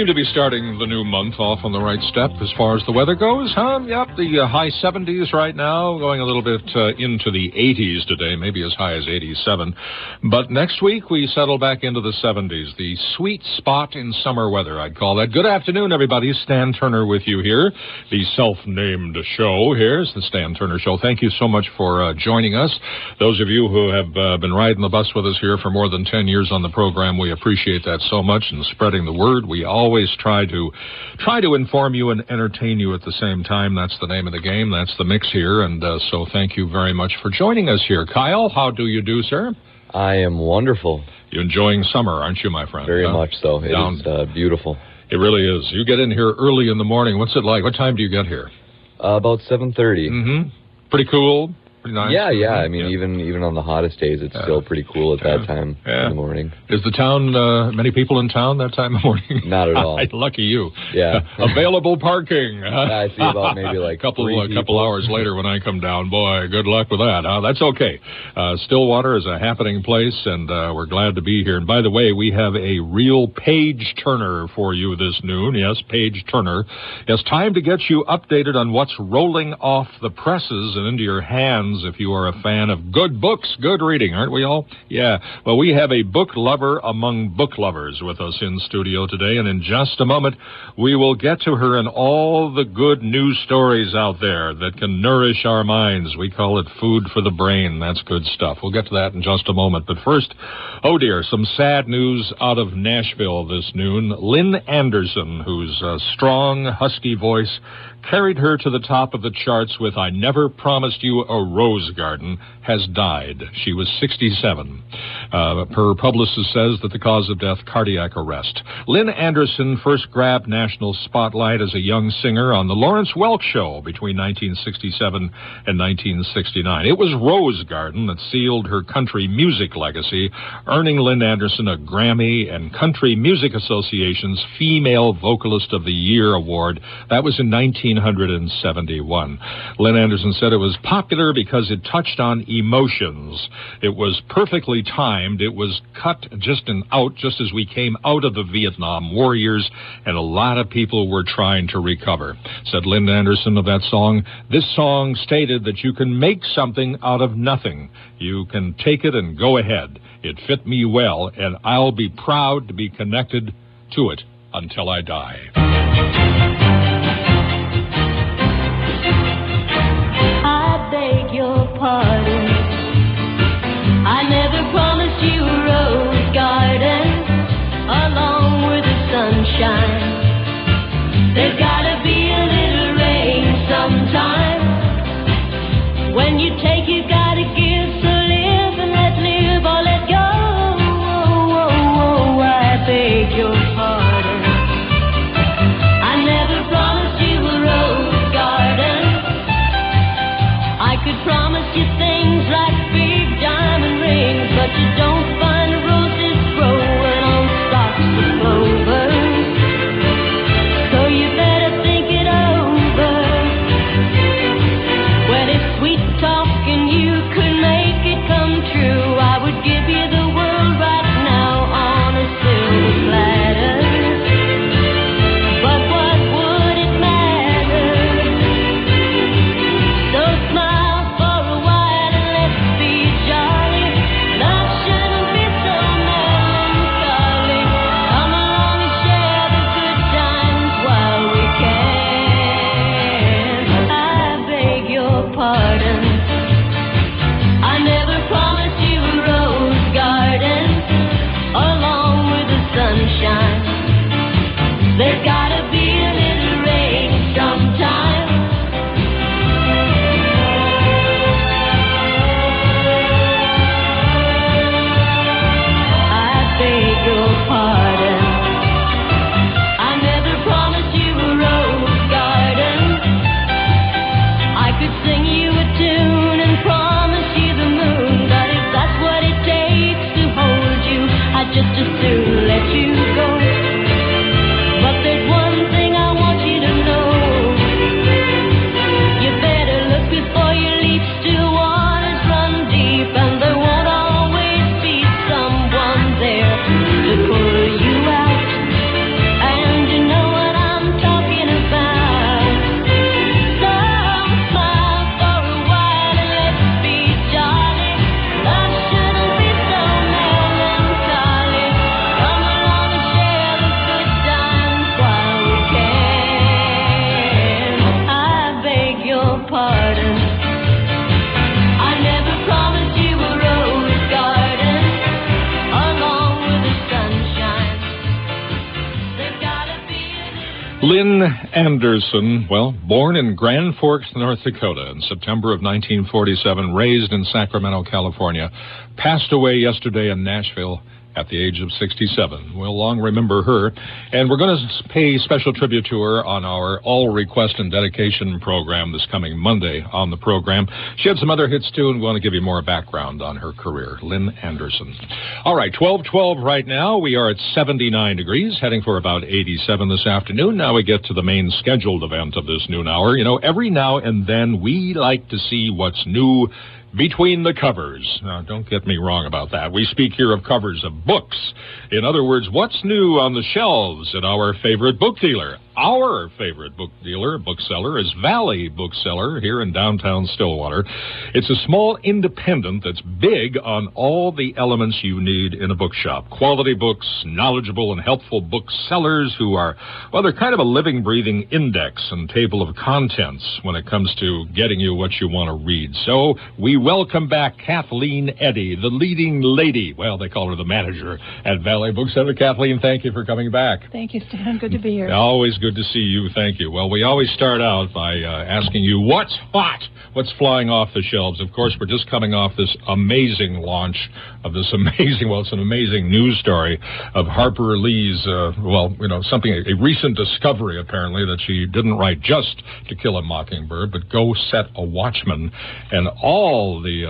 to be starting the new month off on the right step as far as the weather goes, huh? Yep, the high 70s right now, going a little bit into the 80s today, maybe as high as 87. But next week, we settle back into the 70s, the sweet spot in summer weather, I'd call that. Good afternoon, everybody. Stan Turner with you here. The self-named show here is the Stan Turner Show. Thank you so much for joining us. Those of you who have been riding the bus with us here for more than 10 years on the program, we appreciate that so much, and spreading the word. We always try to inform you and entertain you at the same time. That's the name of the game. That's the mix here, and so thank you very much for joining us here. Kyle, how do you do, sir? I am wonderful. You're enjoying summer, aren't you, my friend? Very much so. It is beautiful. It really is. You get in here early in the morning. What's it like? What time do you get here? About 7:30. Mm-hmm. Pretty cool. Pretty nice. Yeah. I mean, even on the hottest days, it's still pretty cool at that time in the morning. Is the town, many people in town that time of morning? Not at all. Lucky you. Yeah. Available parking. I see about maybe like couple hours later when I come down. Boy, good luck with that. That's okay. Stillwater is a happening place, and we're glad to be here. And by the way, we have a real page turner for you this noon. Yes, page turner. It's time to get you updated on what's rolling off the presses and into your hands if you are a fan of good books, good reading, aren't we all? Yeah. Well, we have a book lover among book lovers with us in studio today, and in just a moment, we will get to her and all the good news stories out there that can nourish our minds. We call it food for the brain. That's good stuff. We'll get to that in just a moment. But first, oh dear, some sad news out of Nashville this noon. Lynn Anderson, whose strong, husky voice carried her to the top of the charts with I Never Promised You a Rose Garden, has died. She was 67. Her publicist says that the cause of death, cardiac arrest. Lynn Anderson first grabbed national spotlight as a young singer on the Lawrence Welk Show between 1967 and 1969. It was Rose Garden that sealed her country music legacy, earning Lynn Anderson a Grammy and Country Music Association's Female Vocalist of the Year award. That was in 1971. Lynn Anderson said it was popular because it touched on emotions. It was perfectly timed. It was cut just as we came out of the Vietnam War years, and a lot of people were trying to recover. Said Lynn Anderson of that song, this song stated that you can make something out of nothing. You can take it and go ahead. It fit me well, and I'll be proud to be connected to it until I die. I beg your pardon. I never promised you a rose garden along with the sunshine. There's gotta be a little rain sometime. When you take, you gotta give. So live and let live or let go. I beg your pardon. I never promised you a rose garden. I could promise you things like big diamond rings, but you don't find roses growing on stalks of clover. So you better think it over. Well, if sweet talking you could make it come true, I would give you the world right now on a silver platter. But what would it matter? So smile for a while and let's be jolly. Love shouldn't be so melancholy. Come along and share the good times while we can. I beg your pardon. I never promised you a rose garden along with the sunshine. There's gotta be a little rain sometime. I beg your pardon. I never promised you a rose garden. I could sing you a tune and promise you the moon, but if that's what it takes to hold you, I'd just as soon let you go. But there's Lynn Anderson, well, born in Grand Forks, North Dakota in September of 1947, raised in Sacramento, California, passed away yesterday in Nashville at the age of 67. We'll long remember her, and we're going to pay special tribute to her on our All Request and Dedication program this coming Monday on the program. She had some other hits, too, and we want to give you more background on her career. Lynn Anderson. All right, 12:12 right now. We are at 79 degrees, heading for about 87 this afternoon. Now we get to the main scheduled event of this noon hour. You know, every now and then we like to see what's new between the covers. Now, don't get me wrong about that. We speak here of covers of books. In other words, what's new on the shelves at our favorite book dealer? Our favorite bookseller is Valley Bookseller here in downtown Stillwater. It's a small independent that's big on all the elements you need in a bookshop. Quality books, knowledgeable and helpful booksellers who are, well, they're kind of a living, breathing index and table of contents when it comes to getting you what you want to read. So we welcome back Kathleen Eddy, the leading lady. Well, they call her the manager at Valley Bookseller. Kathleen, thank you for coming back. Thank you, Stan. Good to be here. Always good to see you. Thank you. Well, we always start out by asking you what's hot, what's flying off the shelves. Of course, we're just coming off this amazing launch of this amazing, well, it's an amazing news story of Harper Lee's, a recent discovery, apparently, that she didn't write just To Kill a Mockingbird, but Go Set a Watchman. And all the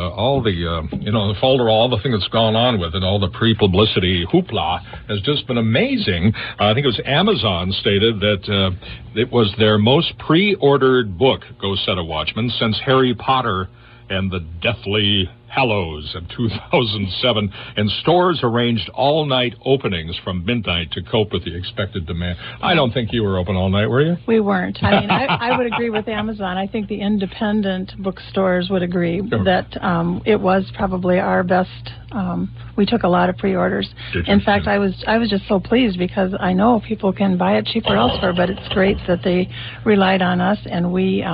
folder, all the thing that's gone on with it, all the pre-publicity hoopla has just been amazing. I think it was Amazon stated that it was their most pre-ordered book, Go Set a Watchman, since Harry Potter and the Deathly Hallows in 2007, and stores arranged all-night openings from midnight to cope with the expected demand. I don't think you were open all night, were you? We weren't. I mean, I would agree with Amazon. I think the independent bookstores would agree that it was probably our best. We took a lot of pre-orders. In fact, I was just so pleased because I know people can buy it cheaper elsewhere, but it's great that they relied on us, and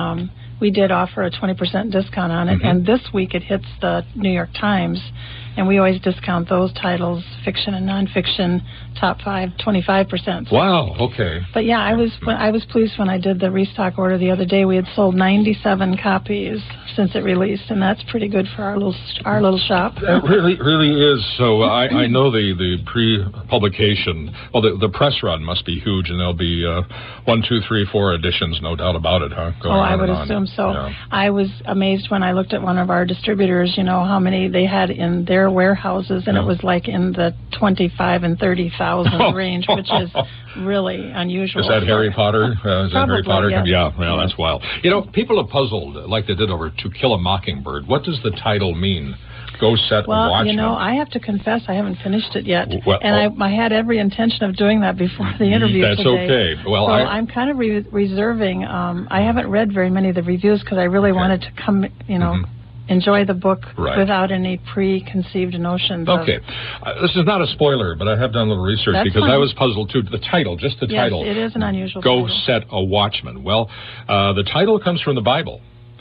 we did offer a 20% discount on it, and this week it hits the New York Times, and we always discount those titles, fiction and nonfiction, top 5, 25%. Wow, okay. But yeah, I was pleased when I did the restock order the other day. We had sold 97 copies since it released, and that's pretty good for our little shop. It really is. So I know the pre-publication, well, the press run must be huge, and there'll be 1, 2, 3, 4 editions, no doubt about it, huh? I would assume so. Yeah. I was amazed when I looked at one of our distributors, how many they had in their warehouses, and it was like in the 25 and 30,000 range, which is really unusual. Is that Harry Potter? Is Probably, that Harry Potter? Yeah. Yeah, that's wild. People are puzzled, like they did over To Kill a Mockingbird. What does the title mean? Go Set a Watchman. I have to confess I haven't finished it yet, and I had every intention of doing that before the interview today. That's okay. Well, I'm kind of reserving. I haven't read very many of the reviews because I really wanted to come, enjoy the book without any preconceived notions. Okay. This is not a spoiler, but I have done a little research because I was puzzled, too. The title, just the title. Yes, it is an unusual Go title. Set a Watchman. Well, the title comes from the Bible.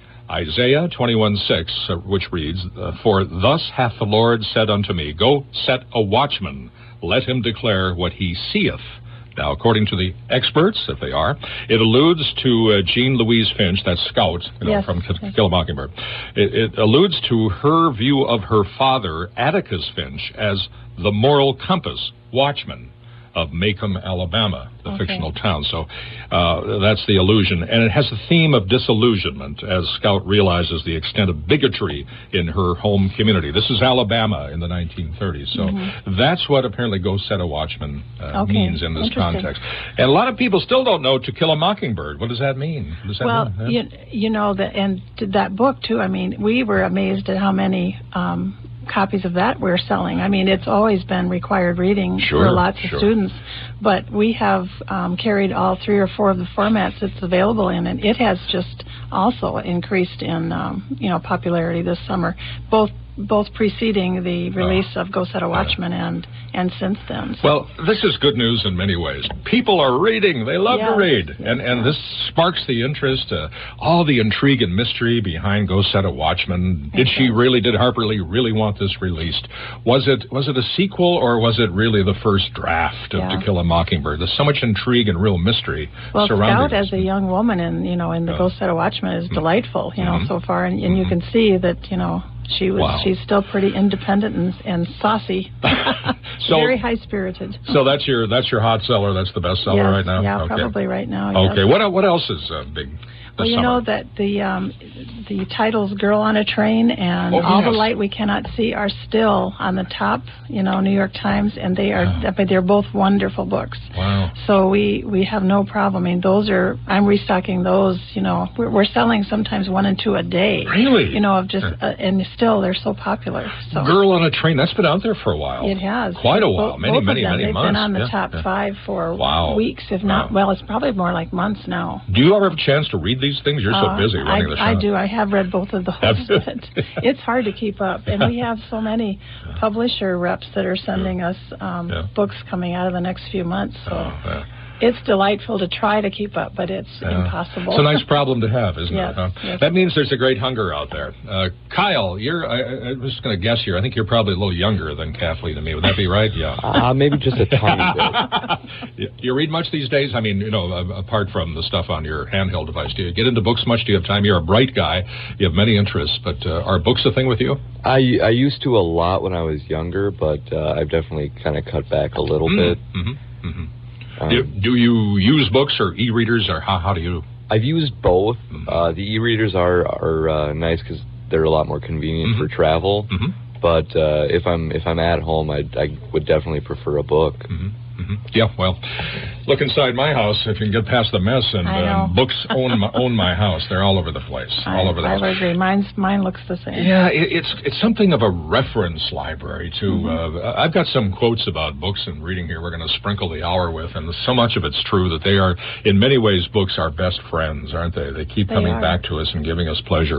Isaiah 21:6, which reads, For thus hath the Lord said unto me, Go set a watchman, let him declare what he seeth. Now, according to the experts, if they are, it alludes to Jean Louise Finch, that scout, from Kill a Mockingbird. It alludes to her view of her father, Atticus Finch, as the moral compass watchman of Macomb, Alabama, the fictional town. So that's the allusion. And it has a theme of disillusionment as Scout realizes the extent of bigotry in her home community. This is Alabama in the 1930s. So that's what apparently Go Set a Watchman means in this context. And a lot of people still don't know To Kill a Mockingbird. What does that mean? What does that mean? And that book, too, I mean, we were amazed at how many copies of that we're selling. I mean, it's always been required reading for lots of students, but we have carried all 3 or 4 of the formats it's available in, and it has just also increased in popularity this summer, both both preceding the release of Go Set a Watchman and since then. So. Well, this is good news in many ways. People are reading. They love to read. And this sparks the interest, all the intrigue and mystery behind Go Set a Watchman. Did Harper Lee really want this released? Was it a sequel, or was it really the first draft of To Kill a Mockingbird? There's so much intrigue and real mystery surrounding Scout as a young woman in the Go Set a Watchman is delightful, so far, and you can see that, she's still pretty independent and saucy. Very high-spirited. So that's your hot seller. That's the best seller right now? Yeah, probably right now. Okay. Yes. What else is big? Well, you know that the titles "Girl on a Train" and "All the Light We Cannot See" are still on the top, New York Times, and they're both wonderful books. Wow! So we have no problem. I mean, I'm restocking those. We're selling sometimes 1 and 2 a day. Really? And still they're so popular. So. "Girl on a Train" that's been out there for a while. It has quite a while, many months. They've been on the top 5 for weeks, if not. Well, it's probably more like months now. Do you ever have a chance to read these things? You're so busy running the show. I do. I have read both of those, but it's hard to keep up. And we have so many publisher reps that are sending us books coming out of the next few months. So it's delightful to try to keep up, but it's impossible. It's a nice problem to have, isn't it? Huh? Yes. That means there's a great hunger out there. Kyle, I was just going to guess here. I think you're probably a little younger than Kathleen and me. Would that be right? Yeah. Maybe just a tiny bit. You read much these days? I mean, apart from the stuff on your handheld device, do you get into books much? Do you have time? You're a bright guy. You have many interests, but are books a thing with you? I used to a lot when I was younger, but I've definitely kind of cut back a little bit. Mm-hmm. Mm-hmm. Do you use books or e-readers, or how do you? I've used both. The e-readers are nice because they're a lot more convenient for travel. Mm-hmm. But if I'm at home, I would definitely prefer a book. Mm-hmm. Mm-hmm. Yeah, well, look inside my house if you can get past the mess, and books own my house. They're all over the place, all over the house. I would agree. Mine looks the same. Yeah, it's something of a reference library too. Mm-hmm. I've got some quotes about books and reading here. We're going to sprinkle the hour with, and so much of it's true that they are, in many ways, books are best friends, aren't they? They keep coming back to us and giving us pleasure.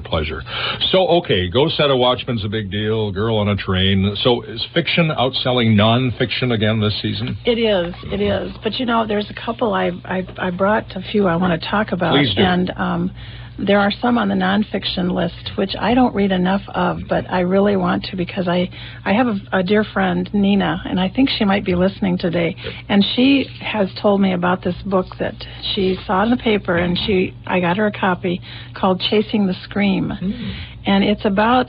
So, okay, Go Set a Watchman's a big deal. Girl on a Train. So, is fiction outselling nonfiction again this season? It is. But there's a couple I brought a few I want to talk about. Please do. And there are some on the nonfiction list which I don't read enough of, but I really want to because I have a dear friend, Nina, and I think she might be listening today. And she has told me about this book that she saw in the paper, and I got her a copy called Chasing the Scream. And it's about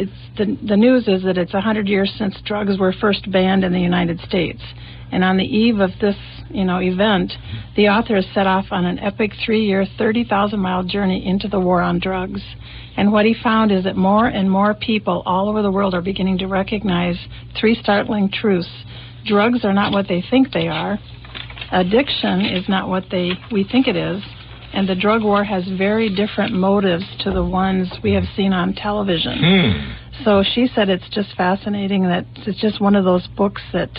the news is that it's 100 years since drugs were first banned in the United States. And on the eve of this, event, the author has set off on an epic 3-year, 30,000-mile journey into the war on drugs. And what he found is that more and more people all over the world are beginning to recognize 3 startling truths. Drugs are not what they think they are. Addiction is not what we think it is. And the drug war has very different motives to the ones we have seen on television. So she said it's just fascinating that it's just one of those books that,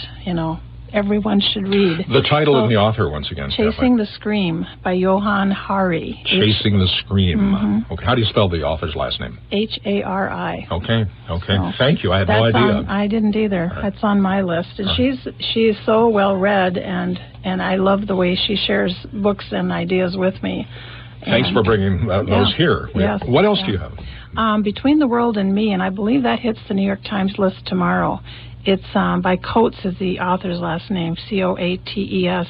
everyone should read. The title and the author, once again. Chasing the Scream by Johann Hari. Chasing the Scream. Mm-hmm. Okay. How do you spell the author's last name? Hari. Okay. So Thank you. I had no idea. I didn't either. Right. That's on my list. And she's so well read, and I love the way she shares books and ideas with me. Thanks for bringing those here. Yes. What else do you have? Between the World and Me, and I believe that hits the New York Times list tomorrow. It's by Coates is the author's last name, Coates.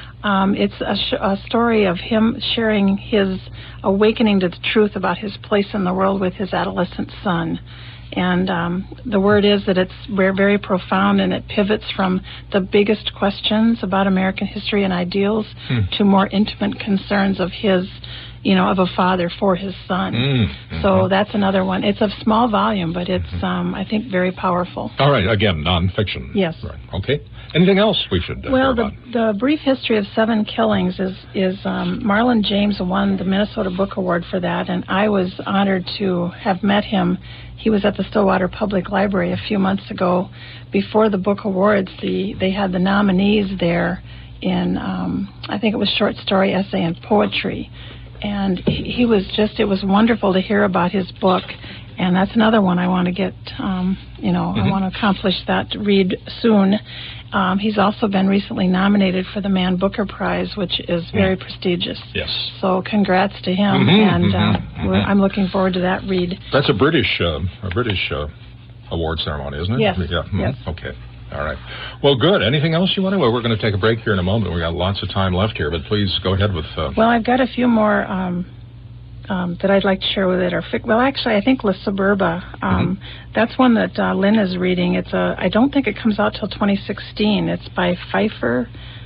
It's a story of him sharing his awakening to the truth about his place in the world with his adolescent son. And the word is that it's very profound, and it pivots from the biggest questions about American history and ideals to more intimate concerns of his, of a father for his son. So that's another one. It's a small volume, but it's, I think, very powerful. All right. Again, nonfiction. Yes. Right. Okay. Anything else we should hear about? The brief history of 7 killings is Marlon James won the Minnesota Book Award for that, and I was honored to have met him. He was at the Stillwater Public Library a few months ago. Before the book awards, they had the nominees there in, I think it was short story, essay, and poetry. And it was wonderful to hear about his book And that's another one I want to get, I want to accomplish that read soon. He's also been recently nominated for the Man Booker Prize, which is very prestigious. Yes. So congrats to him, and I'm looking forward to that read. That's a British award ceremony, isn't it? Yes. Yeah. Yes. Okay. All right. Well, good. Anything else you want to? Well, we're going to take a break here in a moment. We've got lots of time left here, but please go ahead with... Well, I've got a few more that I'd like to share with it. Well, actually, I think La Suburba. That's one that Lynn is reading. I don't think it comes out till 2016. It's by Pfeiffer,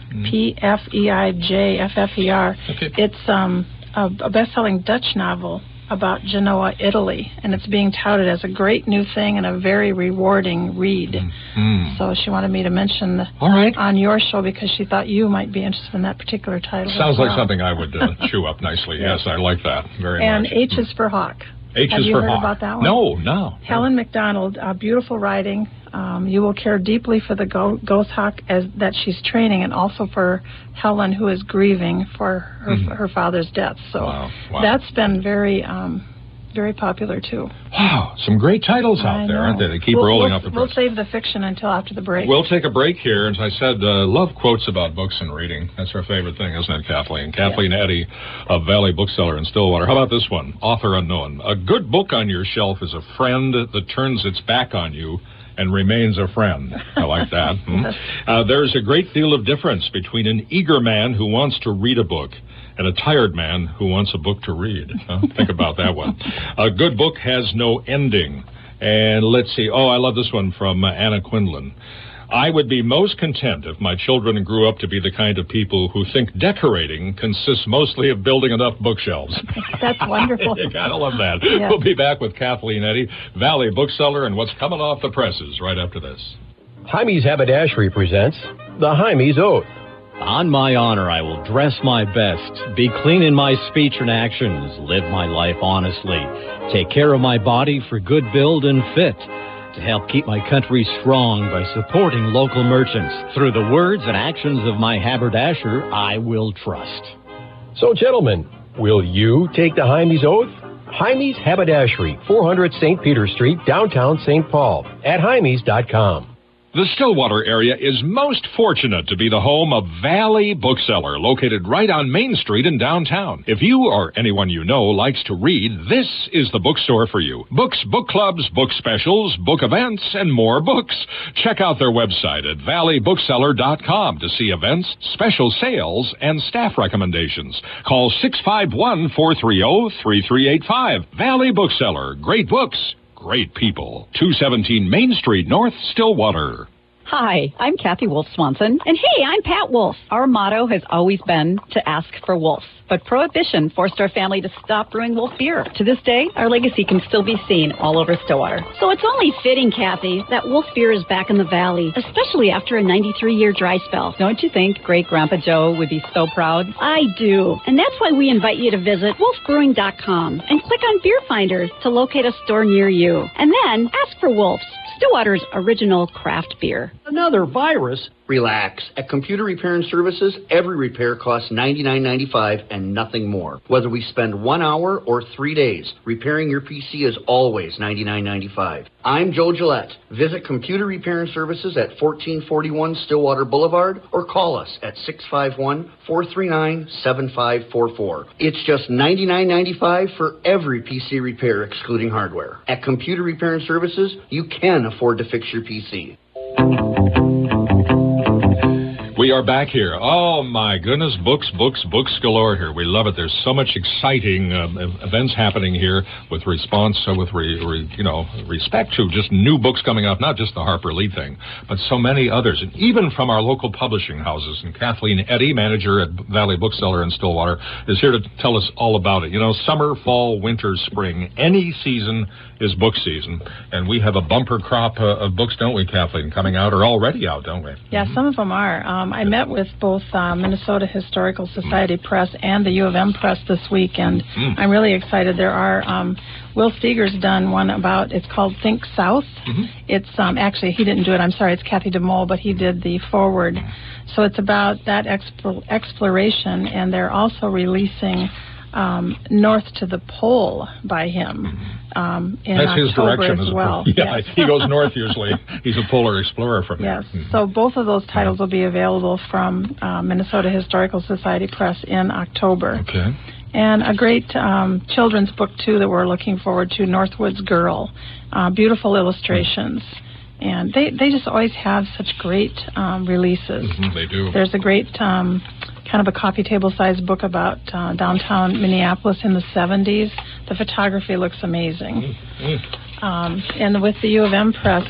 P-F-E-I-J-F-F-E-R. Okay. It's a best-selling Dutch novel about Genoa, Italy, and it's being touted as a great new thing and a very rewarding read. So she wanted me to mention on your show because she thought you might be interested in that particular title. Sounds like something I would chew up nicely. Yes, I like that very much. And H is for Hawk. Have you heard about that one? No. Helen McDonald, beautiful writing. You will care deeply for the ghost hawk that she's training, and also for Helen, who is grieving for her father's death. So that's been very popular too. Wow, some great titles out there, aren't they? They keep rolling off the press. We'll save the fiction until after the break. We'll take a break here. As I said, love quotes about books and reading. That's her favorite thing, isn't it, Kathleen? Kathleen Eddy of Valley Bookseller in Stillwater. How about this one? Author unknown. A good book on your shelf is a friend that turns its back on you and remains a friend. I like that. There's a great deal of difference between an eager man who wants to read a book and a tired man who wants a book to read. Think about that one. A good book has no ending. And let's see. Oh, I love this one from Anna Quinlan. I would be most content if my children grew up to be the kind of people who think decorating consists mostly of building enough bookshelves. That's wonderful. You gotta love that. Yes. We'll be back with Kathleen Eddy, Valley Bookseller, and what's coming off the presses right after this. Jaime's Haberdashery presents The Jaime's Oath. On my honor, I will dress my best, be clean in my speech and actions, live my life honestly, take care of my body for good build and fit, to help keep my country strong by supporting local merchants. Through the words and actions of my haberdasher, I will trust. So, gentlemen, will you take the Jaime's Oath? Jaime's Haberdashery, 400 St. Peter Street, downtown St. Paul, at Jaime's.com. The Stillwater area is most fortunate to be the home of Valley Bookseller, located right on Main Street in downtown. If you or anyone you know likes to read, this is the bookstore for you. Books, book clubs, book specials, book events, and more books. Check out their website at valleybookseller.com to see events, special sales, and staff recommendations. Call 651-430-3385. Valley Bookseller. Great books. Great people. 217 Main Street, North Stillwater. Hi, I'm Kathy Wolf-Swanson. And hey, I'm Pat Wolf. Our motto has always been to ask for Wolf. But Prohibition forced our family to stop brewing Wolf beer. To this day, our legacy can still be seen all over Stillwater. So it's only fitting, Kathy, that Wolf beer is back in the Valley, especially after a 93-year dry spell. Don't you think Great-Grandpa Joe would be so proud? I do. And that's why we invite you to visit wolfbrewing.com and click on Beer Finder to locate a store near you. And then ask for Wolf's, Stillwater's original craft beer. Another virus? Relax. At Computer Repair and Services, every repair costs $99.95 and nothing more. Whether we spend 1 hour or 3 days, repairing your PC is always $99.95. I'm Joe Gillette. Visit Computer Repair and Services at 1441 Stillwater Boulevard or call us at 651-439-7544. It's just $99.95 for every PC repair excluding hardware. At Computer Repair and Services, you can afford to fix your PC. We are back here. Oh, my goodness, books galore here. We love it. There's so much exciting events happening here with response, respect to just new books coming up, not just the Harper Lee thing, but so many others, and even from our local publishing houses. And Kathleen Eddy, manager at Valley Bookseller in Stillwater, is here to tell us all about it. You know, summer, fall, winter, spring, any season is book season. And we have a bumper crop of books, don't we, Kathleen, coming out or already out, don't we? Yeah, some of them are. I met with both Minnesota Historical Society Press and the U of M Press this week, and I'm really excited. There are, Will Steger's done one about, it's called Think South. It's, actually, he didn't do it, I'm sorry, it's Kathy DeMole, but he did the foreword. So it's about that exploration, and they're also releasing North to the Pole by him in That's his October direction as well. Yeah, yes. He goes north usually. He's a polar explorer from Yes, there. so both of those titles will be available from Minnesota Historical Society Press in October. Okay. And a great children's book, too, that we're looking forward to, Northwoods Girl. Beautiful illustrations. And they just always have such great releases. They do. There's a great kind of a coffee table-sized book about downtown Minneapolis in the 70s. The photography looks amazing. And with the U of M Press,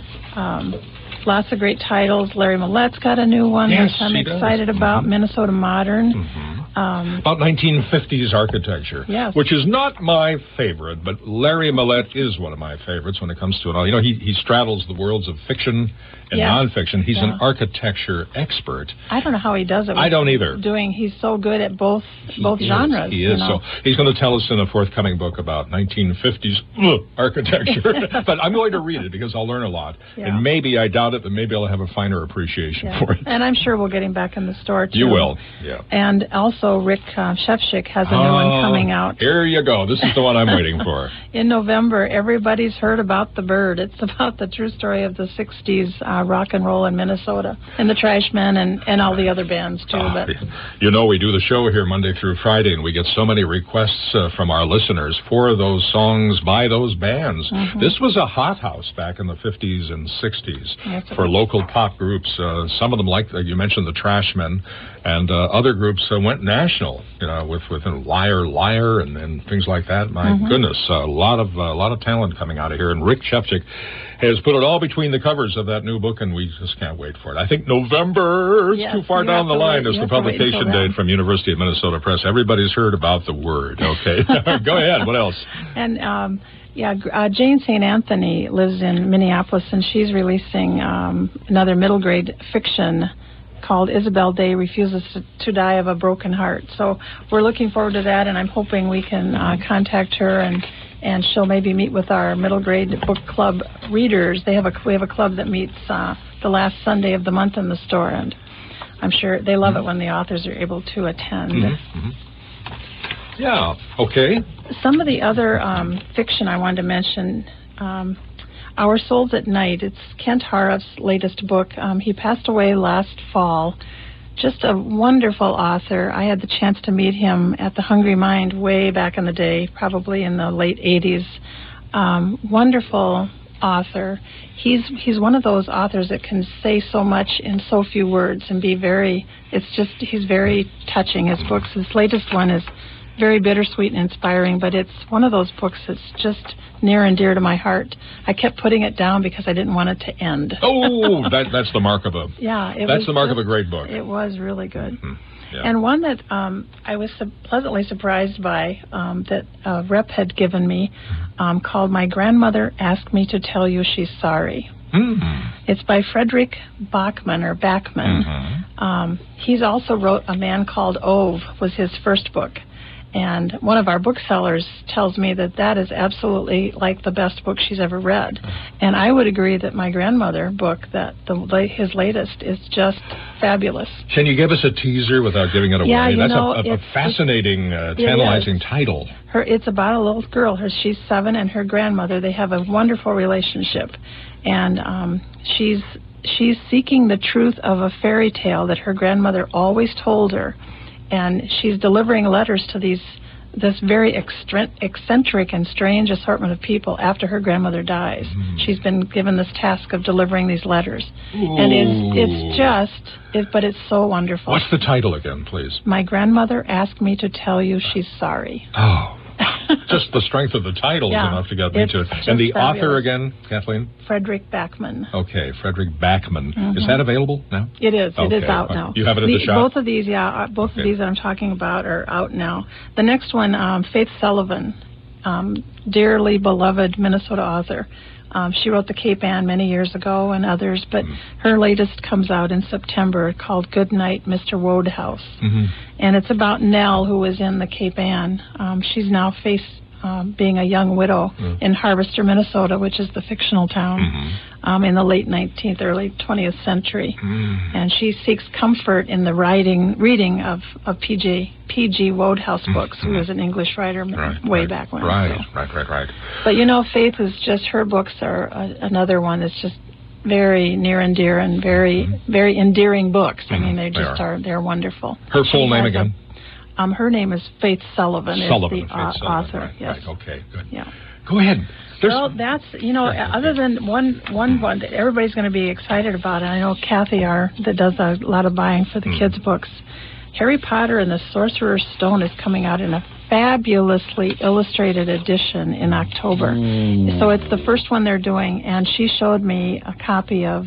lots of great titles. Larry Millett's got a new one, Yes, which I'm he does. excited about, Minnesota Modern. About 1950s architecture, Yes. which is not my favorite, but Larry Millett is one of my favorites when it comes to it all. You know, he straddles the worlds of fiction and Yes. nonfiction. He's an Yeah. architecture expert. I don't know how he does it. I don't either. He's so good at both genres. He is. You know? So he's going to tell us in a forthcoming book about 1950s architecture. But I'm going to read it because I'll learn a lot. Yeah. And maybe, I doubt it, but maybe I'll have a finer appreciation Yeah. for it. And I'm sure we'll get him back in the store, too. You will, yeah. And also, Rick Shevchik has a new one coming out. Here you go. This is the one I'm waiting for. In November, everybody's heard about The Bird. It's about the true story of the 60s rock and roll in Minnesota, and the Trashmen and all the other bands, too. But You know, we do the show here Monday through Friday, and we get so many requests from our listeners for those songs by those bands. This was a hothouse back in the 50s and 60s Yes, it for was. local pop groups. Some of them, like you mentioned, the Trashmen, and other groups went national, you know, with Liar Liar and things like that. My goodness, a lot of talent coming out of here. And Rick Shevchik has put it all between the covers of that new book, and we just can't wait for it. I think November is Yes, too far you down have the to line wait- as you the have to wait until publication then. date from University of Minnesota Press. Everybody's heard about The Word. Okay, go ahead. What else? And Jane St. Anthony lives in Minneapolis, and she's releasing another middle grade fiction called Isabel Day Refuses to Die of a Broken Heart. So we're looking forward to that, and I'm hoping we can contact her and she'll maybe meet with our middle grade book club readers. We have a club that meets the last Sunday of the month in the store, and I'm sure they love it when the authors are able to attend. Yeah. Okay. Some of the other fiction I wanted to mention, Our Souls at Night. It's Kent Hareff's latest book. He passed away last fall. Just a wonderful author. I had the chance to meet him at the Hungry Mind way back in the day, probably in the late 80s. Wonderful author. He's one of those authors that can say so much in so few words and be he's very touching, his books. His latest one is very bittersweet and inspiring, but it's one of those books that's just near and dear to my heart. I kept putting it down because I didn't want it to end. Oh, that's the mark of a that's the mark of a great book. It was really good. Yeah. And one that I was pleasantly surprised by that a rep had given me called My Grandmother Asked Me to Tell You She's Sorry. It's by Frederick Bachman or Backman. He's also wrote A Man Called Ove was his first book. And one of our booksellers tells me that is absolutely like the best book she's ever read. And I would agree that My Grandmother book, his latest, is just fabulous. Can you give us a teaser without giving it away? Yeah, That's a fascinating, tantalizing title. It's about a little girl. She's 7, and her grandmother, they have a wonderful relationship. And she's seeking the truth of a fairy tale that her grandmother always told her. And she's delivering letters to this very eccentric and strange assortment of people after her grandmother dies. She's been given this task of delivering these letters. Ooh. And but it's so wonderful. What's the title again, please? My Grandmother Asked Me to Tell You She's Sorry. Oh. Just the strength of the title is enough to get me to it. And the author again, Kathleen? Frederick Backman. Okay, Frederick Backman. Is that available now? It is. Okay. It is out now. You have it at the shop? Both of these, both of these that I'm talking about are out now. The next one, Faith Sullivan, dearly beloved Minnesota author. She wrote The Cape Ann many years ago and others, but her latest comes out in September called Good Night, Mr. Wodehouse. And it's about Nell, who was in the Cape Ann. She's now being a young widow in Harvester, Minnesota, which is the fictional town, in the late 19th, early 20th century. And she seeks comfort in the reading of P.G. Wodehouse books, who was an English writer way back when. Right. But, Faith is just, her books are another one that's just very near and dear and very, very endearing books. I mean, they're wonderful. Her full name again? Her name is Faith Sullivan. Sullivan, is the Faith Sullivan. author. Right, yes. right. Okay, good. Yeah. Go ahead. Well, that's, other than one that everybody's going to be excited about, and I know Kathy that does a lot of buying for the kids' books. Harry Potter and the Sorcerer's Stone is coming out in a fabulously illustrated edition in October. So it's the first one they're doing, and she showed me a copy of,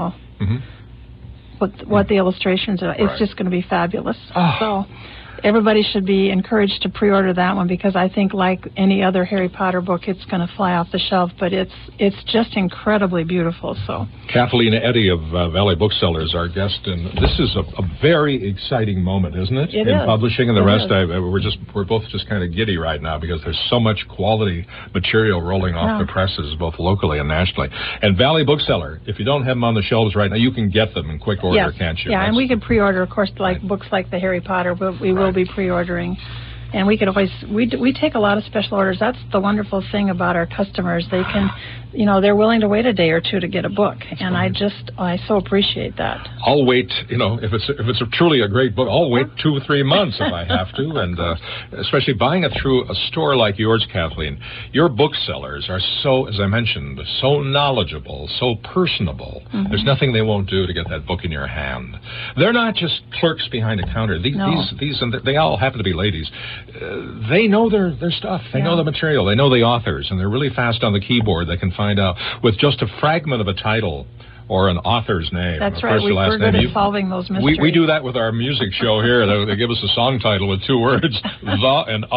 what the illustrations are. It's just going to be fabulous. So everybody should be encouraged to pre-order that one, because I think, like any other Harry Potter book, it's going to fly off the shelf. But it's just incredibly beautiful. So Kathleen Eddy of Valley Booksellers, our guest, and this is a very exciting moment, isn't it? It in is. Publishing, and the rest. We're both just kind of giddy right now, because there's so much quality material rolling off the presses, both locally and nationally. And Valley Bookseller, if you don't have them on the shelves right now, you can get them in quick order, can't you? Yeah, and we can pre-order, of course, books like the Harry Potter, but we will be pre-ordering. And we could always, we take a lot of special orders. That's the wonderful thing about our customers. They can, they're willing to wait a day or two to get a book. And I so appreciate that. I'll wait, if it's truly a great book, I'll wait 2 or 3 months if I have to. And especially buying it through a store like yours, Kathleen, your booksellers are so, as I mentioned, so knowledgeable, so personable. There's nothing they won't do to get that book in your hand. They're not just clerks behind a counter. These and they all happen to be ladies. They know their stuff. They know the material. They know the authors, and they're really fast on the keyboard. They can find out with just a fragment of a title or an author's name. That's right. We're good at solving those mysteries. We do that with our music show here. They give us a song title with 2 words, the and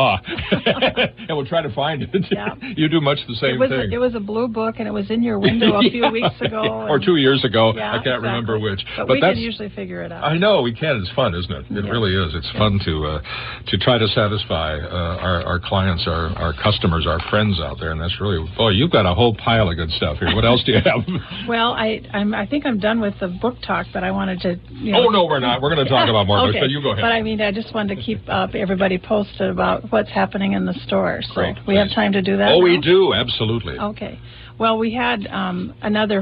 and we'll try to find it. Yeah. You do much the same thing. It was a blue book, and it was in your window a few weeks ago. Or 2 years ago. I can't remember which. But we can usually figure it out. I know, we can. It's fun, isn't it? It really is. It's fun to try to satisfy our clients, our customers, our friends out there. And that's really, you've got a whole pile of good stuff here. What else do you have? Well, I think I'm done with the book talk, but I wanted to. Oh no, we're not. We're going to talk about more books, but you go ahead. But I just wanted to keep everybody posted about what's happening in the store. So Great, we have time to do that. Oh, now? we do, absolutely. Okay. Well, we had another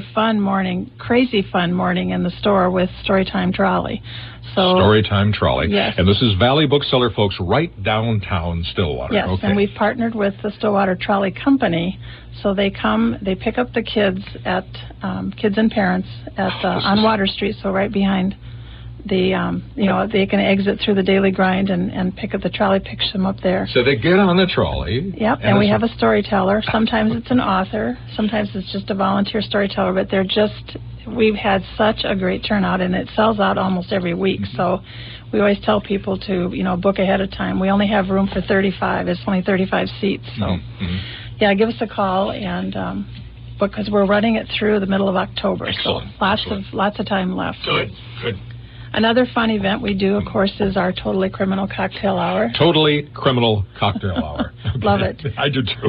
crazy fun morning in the store with Storytime Trolley. Storytime Trolley. Yes. And this is Valley Bookseller, folks, right downtown Stillwater. Yes, okay. And we've partnered with the Stillwater Trolley Company. So they come, they pick up the kids at kids and parents at on Water Street, so right behind the, they can exit through the Daily Grind and pick up the trolley, picks them up there. So they get on the trolley. Yep, and we have a storyteller. Sometimes it's an author. Sometimes it's just a volunteer storyteller, but we've had such a great turnout, and it sells out almost every week. So we always tell people to, book ahead of time. We only have room for 35. It's only 35 seats. So, give us a call, and because we're running it through the middle of October. Excellent. So lots of time left. Good. Another fun event we do, of course, is our Totally Criminal Cocktail Hour. Totally Criminal Cocktail Hour. Okay. Love it. I do too.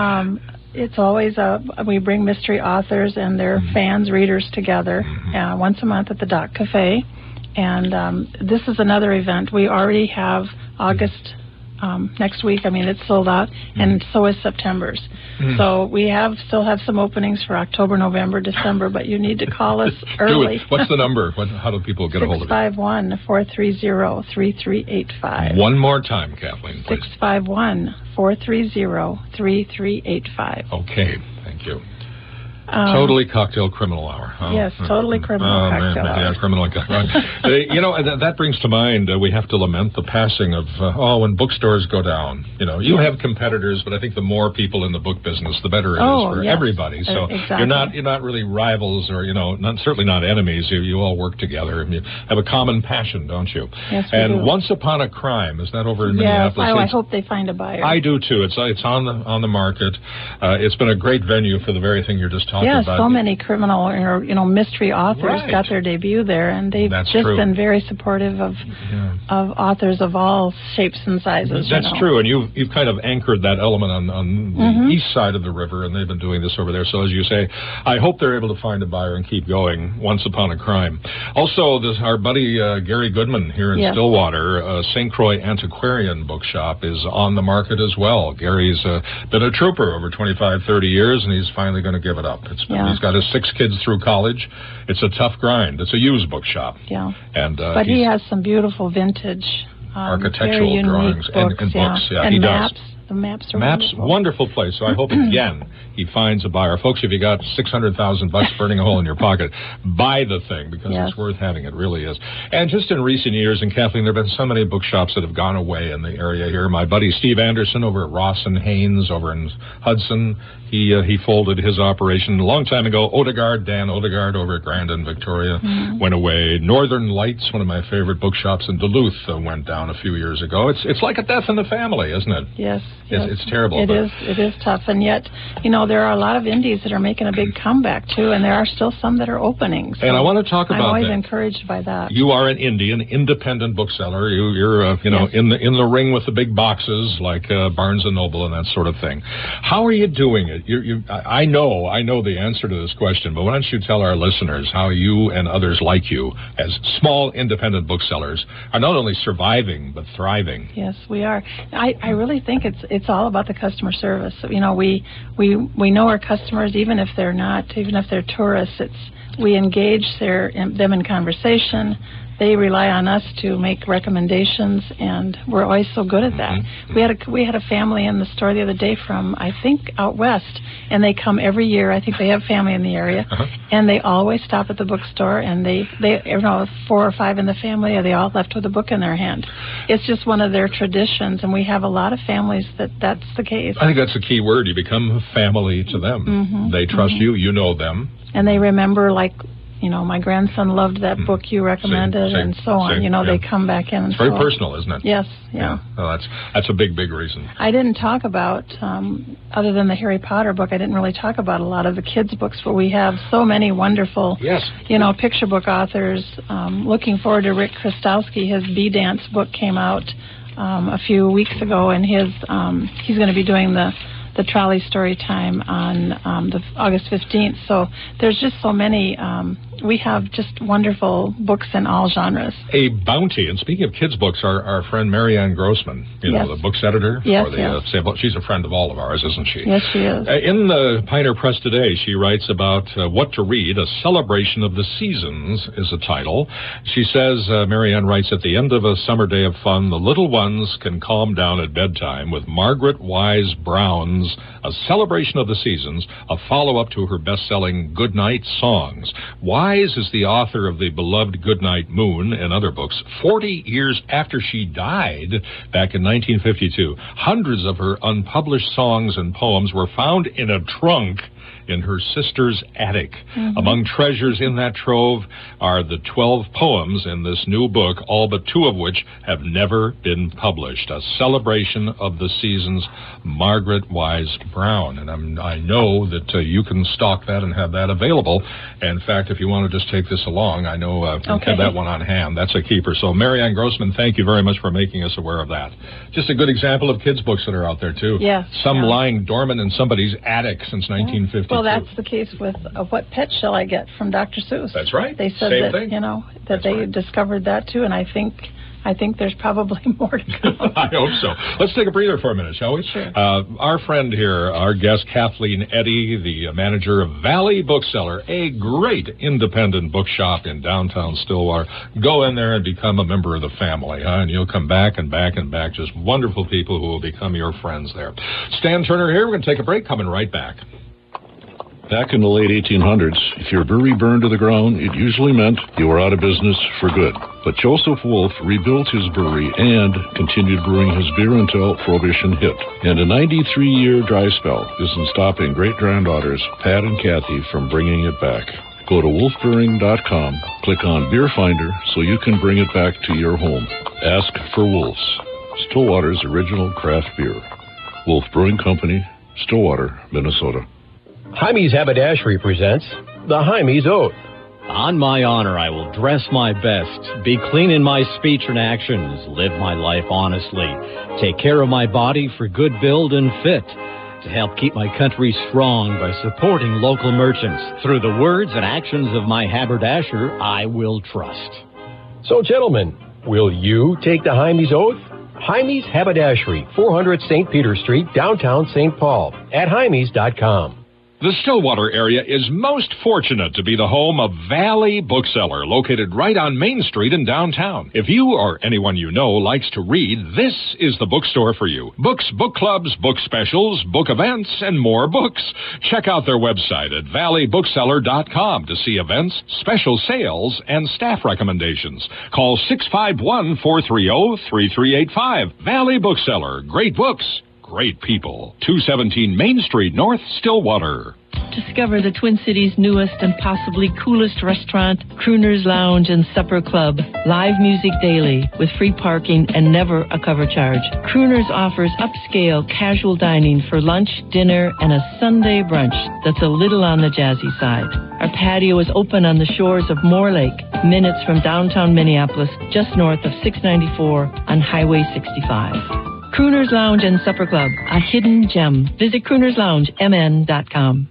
It's always we bring mystery authors and their fans, readers together once a month at the Dock Cafe. And this is another event. We already have August next week. I mean, it's sold out, and so is September's. So we still have some openings for October, November, December, but you need to call us early. What's the number? How do people get a hold of it? 651-430-3385. One more time, Kathleen, please. 651-430-3385. Okay, thank you. Totally Cocktail Criminal Hour. Yes, Totally Criminal Cocktail Hour. Yeah, criminal cocktail. That brings to mind, we have to lament the passing of, when bookstores go down. You have competitors, but I think the more people in the book business, the better it is for everybody. So exactly. you're not really rivals, or certainly not enemies. You all work together, and you have a common passion, don't you? Yes, we And do. Once Upon a Crime, is that over in Minneapolis? Yes, I hope they find a buyer. I do too. It's on the market. It's been a great venue for the very thing you're just talking talked about. Yeah, so many criminal or mystery authors got their debut there, and they've been very supportive of authors of all shapes and sizes. That's true, and you've kind of anchored that element on the east side of the river, and they've been doing this over there. So as you say, I hope they're able to find a buyer and keep going. Once Upon a Crime. Also, our buddy Gary Goodman here in Stillwater, St. Croix Antiquarian Bookshop is on the market as well. Gary's been a trooper over 25, 30 years, and he's finally going to give it up. He's got his 6 kids through college. It's a tough grind. It's a used bookshop. Yeah. But he has some beautiful vintage architectural drawings books, and books. Yeah, and he maps. does. The maps are wonderful place. So I hope again he finds a buyer. Folks, if you got $600,000 burning a hole in your pocket, buy the thing because it's worth having. It really is. And just in recent years, and Kathleen, there have been so many bookshops that have gone away in the area here. My buddy Steve Anderson over at Ross and Haynes over in Hudson, he folded his operation a long time ago. Dan Odegaard over at Grandin, Victoria, went away. Northern Lights, one of my favorite bookshops in Duluth, went down a few years ago. It's like a death in the family, isn't it? Yes. It's terrible. It is tough, and yet, there are a lot of indies that are making a big comeback too, and there are still some that are opening. So and I want to talk about that. I'm always encouraged by that. You are an indie, an independent bookseller. You're in the ring with the big boxes like Barnes and Noble and that sort of thing. How are you doing it? I know the answer to this question, but why don't you tell our listeners how you and others like you, as small independent booksellers, are not only surviving but thriving? Yes, we are. I really think it's all about the customer service. We know our customers, even if they're tourists. We engage them in conversation. They rely on us to make recommendations, and we're always so good at that. We had a family in the store the other day from, I think, out west, and they come every year. I think they have family in the area, and they always stop at the bookstore, and they 4 or 5 in the family, and they all left with a book in their hand. It's just one of their traditions, and we have a lot of families that's the case. I think that's the key word. You become family to them. They trust you. You know them. And they remember, my grandson loved that book you recommended, and so on. They come back in. It's very personal, isn't it? Yes, yeah. Well, that's a big, big reason. I didn't talk about, other than the Harry Potter book, I didn't really talk about a lot of the kids' books, but we have so many wonderful, picture book authors. Looking forward to Rick Kristowski. His Bee Dance book came out a few weeks ago, and he's going to be doing the trolley story time on the August 15th. So there's just so many. We have just wonderful books in all genres. A bounty. And speaking of kids' books, our friend Marianne Grossman, the books editor. She's a friend of all of ours, isn't she? Yes, she is. In the Pioneer Press today, she writes about what to read. A Celebration of the Seasons is a title. She says, Marianne writes, at the end of a summer day of fun, the little ones can calm down at bedtime with Margaret Wise Brown's A Celebration of the Seasons, a follow-up to her best-selling Goodnight Songs. Wise is the author of the beloved Goodnight Moon and other books. 40 years after she died back in 1952, hundreds of her unpublished songs and poems were found in a trunk in her sister's attic. Among treasures in that trove are the 12 poems in this new book, all but 2 of which have never been published. A Celebration of the Seasons, Margaret Wise Brown. And I know that you can stock that and have that available. And in fact, if you want to just take this along, I know you have that one on hand. That's a keeper. So Marianne Grossman, thank you very much for making us aware of that. Just a good example of kids' books that are out there, too. Yes. Some lying dormant in somebody's attic since 1952. Well, that's the case with What Pet Shall I Get from Dr. Seuss. That's right. They said that they discovered that too, and I think there's probably more to come. I hope so. Let's take a breather for a minute, shall we? Sure. Our friend here, our guest, Kathleen Eddy, the manager of Valley Bookseller, a great independent bookshop in downtown Stillwater. Go in there and become a member of the family, and you'll come back and back and back. Just wonderful people who will become your friends there. Stan Turner here. We're going to take a break. Coming right back. Back in the late 1800s, if your brewery burned to the ground, it usually meant you were out of business for good. But Joseph Wolf rebuilt his brewery and continued brewing his beer until Prohibition hit. And a 93-year dry spell isn't stopping great-granddaughters Pat and Kathy from bringing it back. Go to wolfbrewing.com, click on Beer Finder so you can bring it back to your home. Ask for Wolf's, Stillwater's original craft beer. Wolf Brewing Company, Stillwater, Minnesota. Jaime's Haberdashery presents the Jaime's Oath. On my honor, I will dress my best, be clean in my speech and actions, live my life honestly, take care of my body for good build and fit, to help keep my country strong by supporting local merchants. Through the words and actions of my haberdasher, I will trust. So, gentlemen, will you take the Jaime's Oath? Jaime's Haberdashery, 400 St. Peter Street, downtown St. Paul, at Jaime's.com. The Stillwater area is most fortunate to be the home of Valley Bookseller, located right on Main Street in downtown. If you or anyone you know likes to read, this is the bookstore for you. Books, book clubs, book specials, book events, and more books. Check out their website at valleybookseller.com to see events, special sales, and staff recommendations. Call 651-430-3385. Valley Bookseller. Great books. Great people. 217 Main Street, North Stillwater. Discover the Twin Cities' newest and possibly coolest restaurant, Crooner's Lounge and Supper Club. Live music daily with free parking and never a cover charge. Crooner's offers upscale casual dining for lunch, dinner, and a Sunday brunch that's a little on the jazzy side. Our patio is open on the shores of Moore Lake, minutes from downtown Minneapolis, just north of 694 on Highway 65. Crooner's Lounge and Supper Club, a hidden gem. Visit croonersloungemn.com.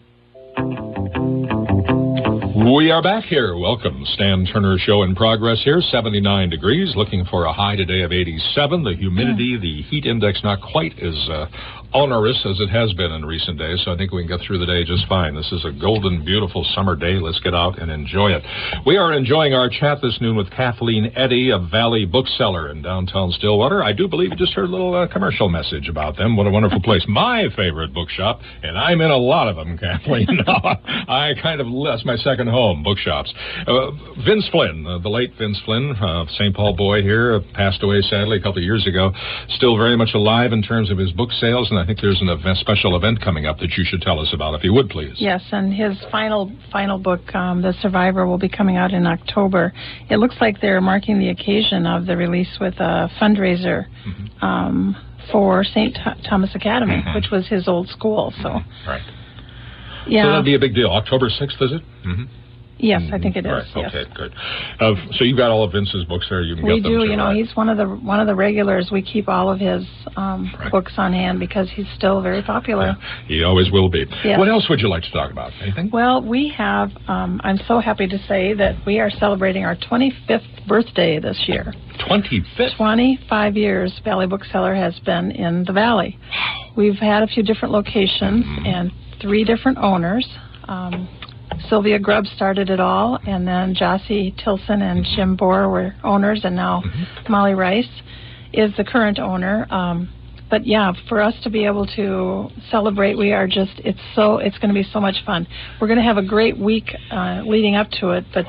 We are back here. Welcome. Stan Turner Show in progress here. 79 degrees. Looking for a high today of 87. The humidity, the heat index not quite as onerous as it has been in recent days, so I think we can get through the day just fine. This is a golden, beautiful summer day. Let's get out and enjoy it. We are enjoying our chat this noon with Kathleen Eddy of Valley Bookseller in downtown Stillwater. I do believe you just heard a little commercial message about them. What a wonderful place. My favorite bookshop, and I'm in a lot of them, Kathleen. I kind of, that's my second home, bookshops. Vince Flynn, the late Vince Flynn, St. Paul boy here, passed away sadly a couple of years ago. Still very much alive in terms of his book sales, and I think there's a special event coming up that you should tell us about, if you would, please. Yes, and his final book, The Survivor, will be coming out in October. It looks like they're marking the occasion of the release with a fundraiser for St. Thomas Academy, which was his old school. So, right. Yeah. So that'd be a big deal. October 6th, is it? Yes, I think it is. Right. Yes. Okay, good. So you've got all of Vince's books there. You can we get them. do. Too, you know, right? he's one of the regulars. We keep all of his books on hand because he's still very popular. Yeah, he always will be. Yes. What else would you like to talk about? Anything? Well, we have. I'm so happy to say that we are celebrating our 25th birthday this year. 25th. 25 years. Valley Bookseller has been in the Valley. We've had a few different locations and 3 different owners. Sylvia Grubb started it all, and then Jossie Tilson and Jim Bohr were owners, and now Molly Rice is the current owner. But yeah, for us to be able to celebrate, we are just, it's going to be so much fun. We're going to have a great week leading up to it, but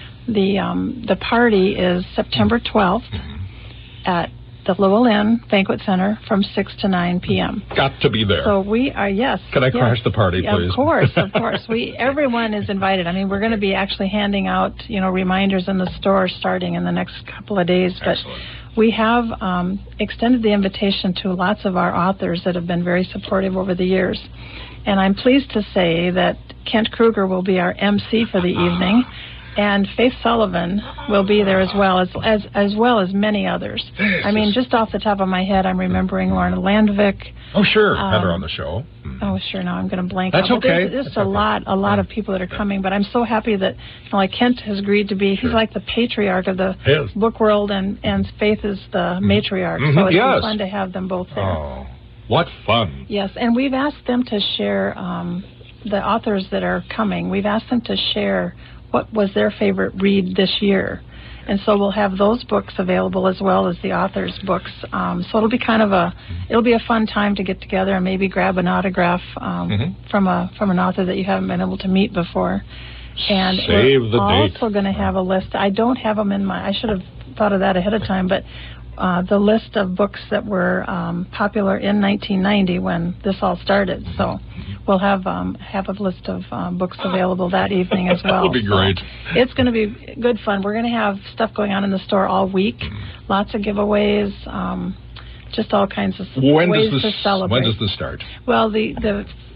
the party is September 12th at the Lowell Inn Banquet Center from 6 to 9 p.m. Got to be there. So we are, yes. Can I crash the party, please? Of course. Everyone is invited. I mean, we're going to be actually handing out, reminders in the store starting in the next couple of days. But we have extended the invitation to lots of our authors that have been very supportive over the years. And I'm pleased to say that Kent Kruger will be our MC for the evening. And Faith Sullivan will be there as well as many others. I mean, just off the top of my head, I'm remembering Lorna Landvik. Oh, sure. Had her on the show. Oh, sure. Now I'm going to blank. That's okay. There's just a lot of people that are coming. But I'm so happy that like Kent has agreed to be. He's like the patriarch of the book world, and Faith is the matriarch. So it's fun to have them both there. Oh, what fun! Yes, and we've asked them to share the authors that are coming. We've asked them to share what was their favorite read this year. And so we'll have those books available as well as the authors' books. So it'll be it'll be a fun time to get together and maybe grab an autograph from an author that you haven't been able to meet before. And we're also going to have a list. I don't have them in I should have thought of that ahead of time, but the list of books that were popular in 1990 when this all started. So we'll have a list of books available that evening as well. That would be great. So it's going to be good fun. We're going to have stuff going on in the store all week, lots of giveaways, just all kinds of ways to celebrate. When does this start? Well, the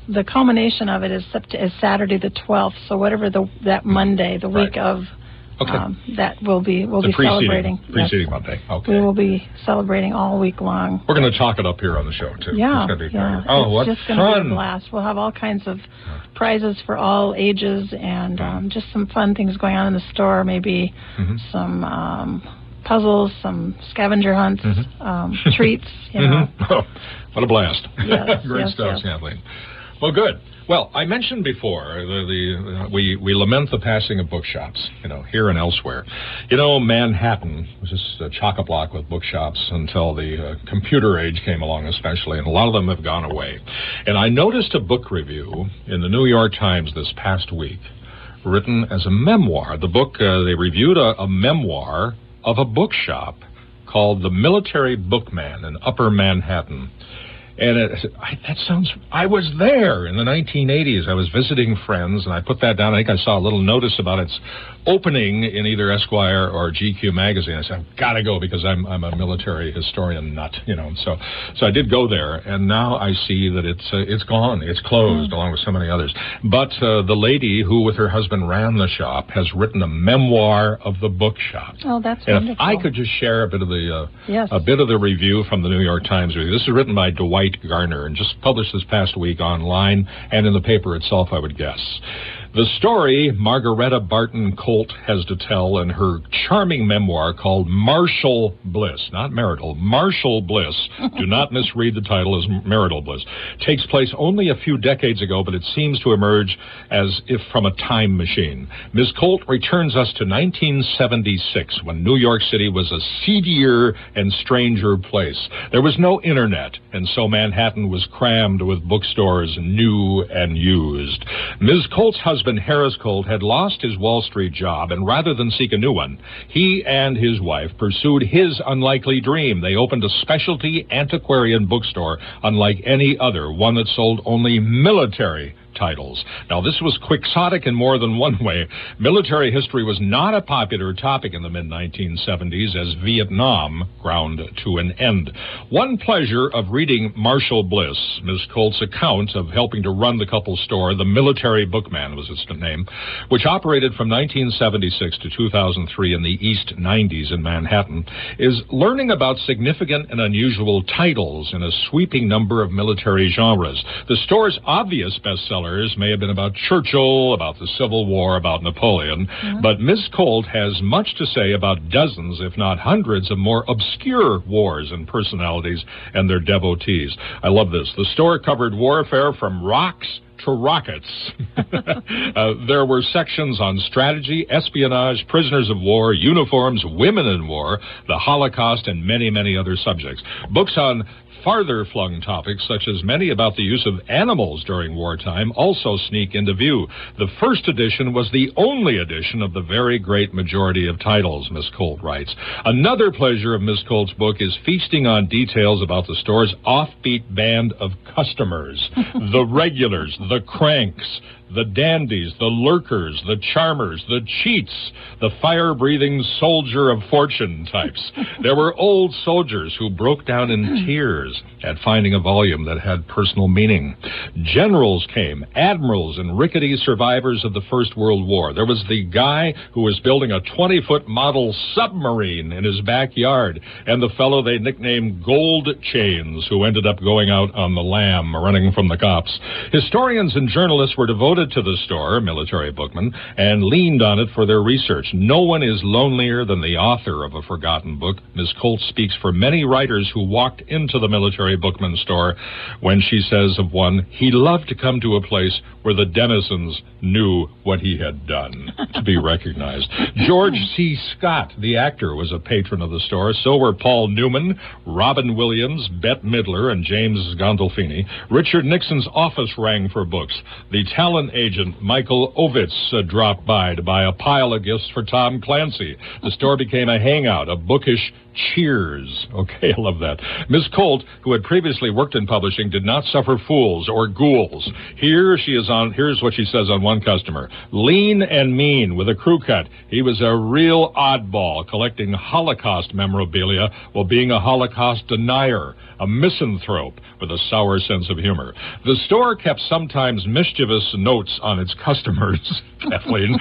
the culmination of it is Saturday the 12th. So whatever that Monday, the week of. Okay. That we'll be celebrating. Preceding Monday. Okay. We will be celebrating all week long. We're going to talk it up here on the show, too. Yeah. It's going to be great. Oh, what fun. It's just going to be a blast. We'll have all kinds of prizes for all ages and just some fun things going on in the store. Maybe some puzzles, some scavenger hunts, treats, you know. Oh, what a blast. Yes, Great stuff, Kathleen. Well, good. Well, I mentioned before we lament the passing of bookshops, here and elsewhere. Manhattan was just a chock-a-block with bookshops until the computer age came along, especially, and a lot of them have gone away. And I noticed a book review in the New York Times this past week, written as a memoir. The book they reviewed a memoir of a bookshop called The Military Bookman in Upper Manhattan. And I was there in the 1980s. I was visiting friends, and I put that down. I think I saw a little notice about its opening in either Esquire or GQ magazine. I said, I've got to go because I'm a military historian nut, So I did go there, and now I see that it's gone. It's closed, along with so many others. But the lady who, with her husband, ran the shop has written a memoir of the bookshop. Oh, that's and wonderful. If I could just share a bit of the review from the New York Times review. This is written by Dwight Garner and just published this past week online and in the paper itself, I would guess. The story Margaretta Barton Colt has to tell in her charming memoir called Martial Bliss, not marital, Martial Bliss, do not misread the title as marital bliss, takes place only a few decades ago, but it seems to emerge as if from a time machine. Ms. Colt returns us to 1976, when New York City was a seedier and stranger place. There was no internet, and so Manhattan was crammed with bookstores, new and used. Ms. Colt's husband, Harris Colt, had lost his Wall Street job, and rather than seek a new one, he and his wife pursued his unlikely dream. They opened a specialty antiquarian bookstore unlike any other, one that sold only military titles. Now, this was quixotic in more than one way. Military history was not a popular topic in the mid-1970s as Vietnam ground to an end. One pleasure of reading Martial Bliss, Ms. Colt's account of helping to run the couple's store, The Military Bookman was its name, which operated from 1976 to 2003 in the East 90s in Manhattan, is learning about significant and unusual titles in a sweeping number of military genres. The store's obvious bestsellers may have been about Churchill, about the Civil War, about Napoleon, but Ms. Colt has much to say about dozens, if not hundreds, of more obscure wars and personalities and their devotees. I love this. The store covered warfare from rocks to rockets. There were sections on strategy, espionage, prisoners of war, uniforms, women in war, the Holocaust, and many, many other subjects. Books on farther-flung topics, such as many about the use of animals during wartime, also sneak into view. The first edition was the only edition of the very great majority of titles, Miss Colt writes. Another pleasure of Miss Colt's book is feasting on details about the store's offbeat band of customers, the regulars, the cranks, the dandies, the lurkers, the charmers, the cheats, the fire-breathing soldier of fortune types. There were old soldiers who broke down in tears at finding a volume that had personal meaning. Generals came, admirals and rickety survivors of the First World War. There was the guy who was building a 20-foot model submarine in his backyard, and the fellow they nicknamed Gold Chains, who ended up going out on the lam, running from the cops. Historians and journalists were devoted to the store, Military Bookman, and leaned on it for their research. No one is lonelier than the author of a forgotten book. Ms. Colt speaks for many writers who walked into the Military Bookman store when she says of one, he loved to come to a place where the denizens knew what he had done to be recognized. George C. Scott, the actor, was a patron of the store. So were Paul Newman, Robin Williams, Bette Midler, and James Gandolfini. Richard Nixon's office rang for books. The talent agent Michael Ovitz dropped by to buy a pile of gifts for Tom Clancy. The store became a hangout, a bookish Cheers. Okay, I love that. Miss Colt, who had previously worked in publishing, did not suffer fools or ghouls. Here's what she says on one customer. Lean and mean with a crew cut. He was a real oddball, collecting Holocaust memorabilia while being a Holocaust denier, a misanthrope with a sour sense of humor. The store kept sometimes mischievous notes on its customers, Kathleen.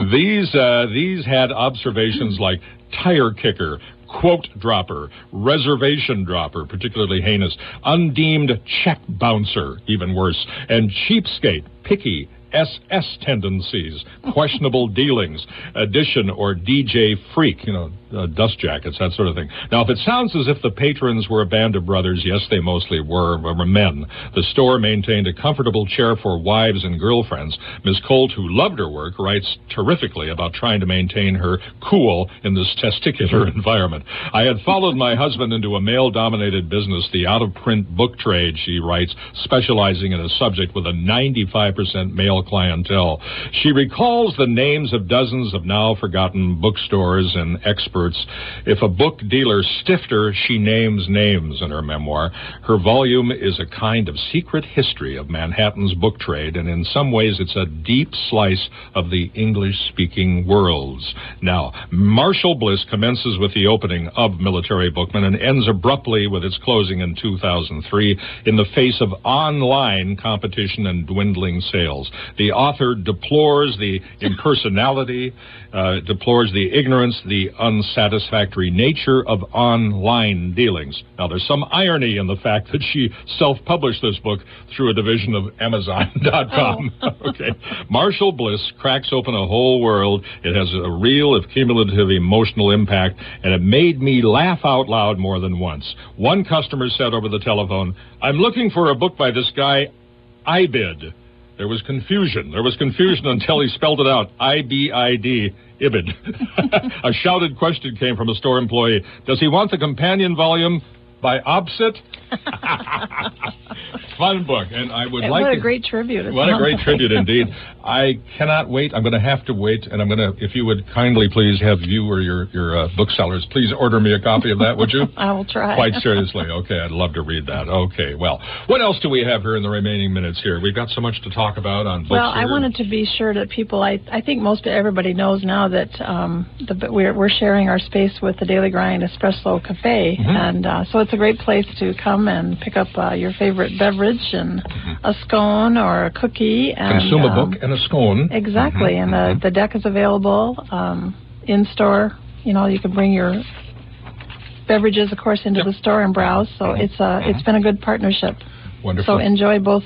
These had observations like tire kicker, quote dropper, reservation dropper, particularly heinous, undeemed check bouncer, even worse, and cheapskate, picky, SS tendencies, questionable dealings, addition or DJ freak, dust jackets, that sort of thing. Now, if it sounds as if the patrons were a band of brothers, yes, they mostly were men. The store maintained a comfortable chair for wives and girlfriends. Miss Colt, who loved her work, writes terrifically about trying to maintain her cool in this testicular environment. I had followed my husband into a male-dominated business, the out-of-print book trade, she writes, specializing in a subject with a 95% male clientele. She recalls the names of dozens of now-forgotten bookstores and experts. If a book dealer stiffed her, she names names in her memoir. Her volume is a kind of secret history of Manhattan's book trade, and in some ways it's a deep slice of the English-speaking worlds. Now, Marshall Bliss commences with the opening of Military Bookman and ends abruptly with its closing in 2003 in the face of online competition and dwindling sales. The author deplores the impersonality, deplores the ignorance, the unsatisfactory nature of online dealings. Now, there's some irony in the fact that she self-published this book through a division of Amazon.com. Okay. Marshall Bliss cracks open a whole world. It has a real, if cumulative, emotional impact, and it made me laugh out loud more than once. One customer said over the telephone, "I'm looking for a book by this guy, Ibid." There was confusion. Until he spelled it out. I-B-I-D, Ibid. A shouted question came from a store employee. Does he want the companion volume by Opsit? Fun book, and I would like to... What a great tribute. What a great tribute, indeed. I cannot wait. I'm going to have to wait, and I'm going to, if you would kindly please have you or your booksellers, please order me a copy of that, would you? I will try. Quite seriously. Okay, I'd love to read that. Okay, well, what else do we have here in the remaining minutes here? We've got so much to talk about on books. Well, here. I wanted to be sure that people, I think everybody knows now that we're sharing our space with the Daily Grind Espresso Cafe, and so it's a great place to come and pick up your favorite beverage and a scone or a cookie. And, consume a book and a scone. Exactly, and the deck is available in store. You can bring your beverages, of course, into the store and browse. So it's been a good partnership. Wonderful. So enjoy both